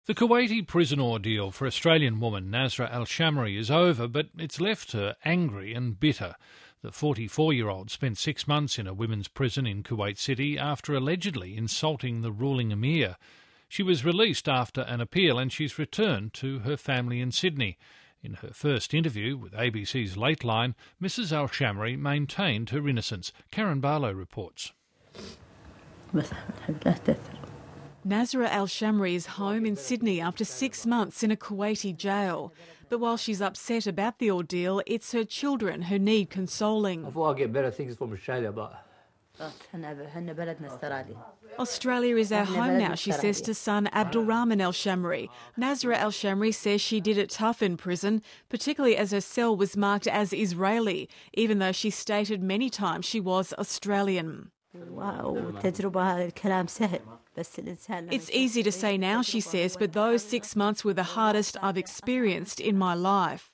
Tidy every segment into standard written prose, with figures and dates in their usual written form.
The Kuwaiti prison ordeal for Australian woman Nasra Al-Shamri is over, but it's left her angry and bitter. The 44-year-old spent 6 months in a women's prison in Kuwait City after allegedly insulting the ruling emir. She was released after an appeal and she's returned to her family in Sydney. In her first interview with ABC's Lateline, Mrs Al-Shamri maintained her innocence. Karen Barlow reports. Nasra Al-Shamri is home in Sydney after 6 months in a Kuwaiti jail. But while she's upset about the ordeal, it's her children who need consoling. I thought I'd get better things from Australia, but... Australia is our home now, she says to son Abdul Rahman Al-Shamri. Nasra Al-Shamri says she did it tough in prison, particularly as her cell was marked as Israeli, even though she stated many times she was Australian. It's easy to say now, she says, but those 6 months were the hardest I've experienced in my life.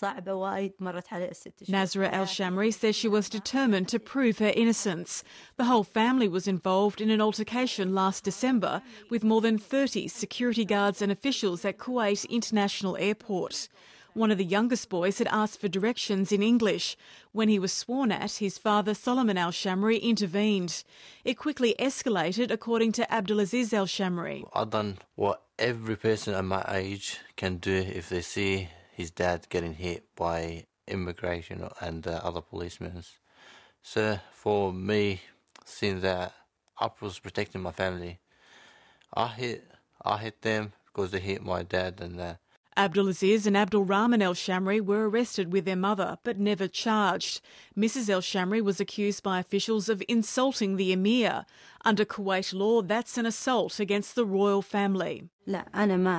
Nasra Al-Shamri says she was determined to prove her innocence. The whole family was involved in an altercation last December with more than 30 security guards and officials at Kuwait International Airport. One of the youngest boys had asked for directions in English. When he was sworn at, his father Solomon Al-Shamri intervened. It quickly escalated, according to Abdulaziz Al-Shamri. I've done what every person at my age can do if they see his dad getting hit by immigration and other policemen. So for me, seeing that I was protecting my family, I hit them because they hit my dad and Abdulaziz and Abdul Rahman Al-Shamri were arrested with their mother but never charged. Mrs Al-Shamri was accused by officials of insulting the emir. Under Kuwait law, that's an assault against the royal family. It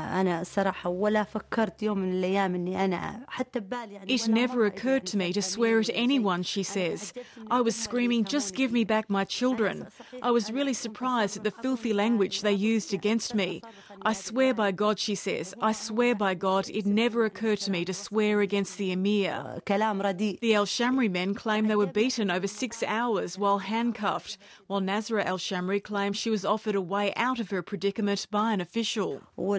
never occurred to me to swear at anyone, she says. I was screaming, just give me back my children. I was really surprised at the filthy language they used against me. I swear by God, she says, I swear by God, it never occurred to me to swear against the emir. The Al-Shamri men claim they were beaten over 6 hours while handcuffed, while Nasra Al-Shamri claims she was offered a way out of her predicament by an official.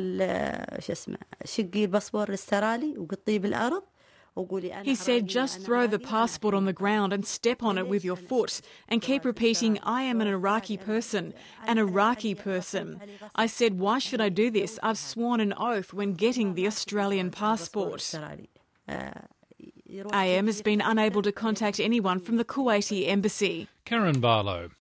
He said, just throw the passport on the ground and step on it with your foot and keep repeating, I am an Iraqi person, an Iraqi person. I said, why should I do this? I've sworn an oath when getting the Australian passport. AM has been unable to contact anyone from the Kuwaiti embassy. Karen Barlow.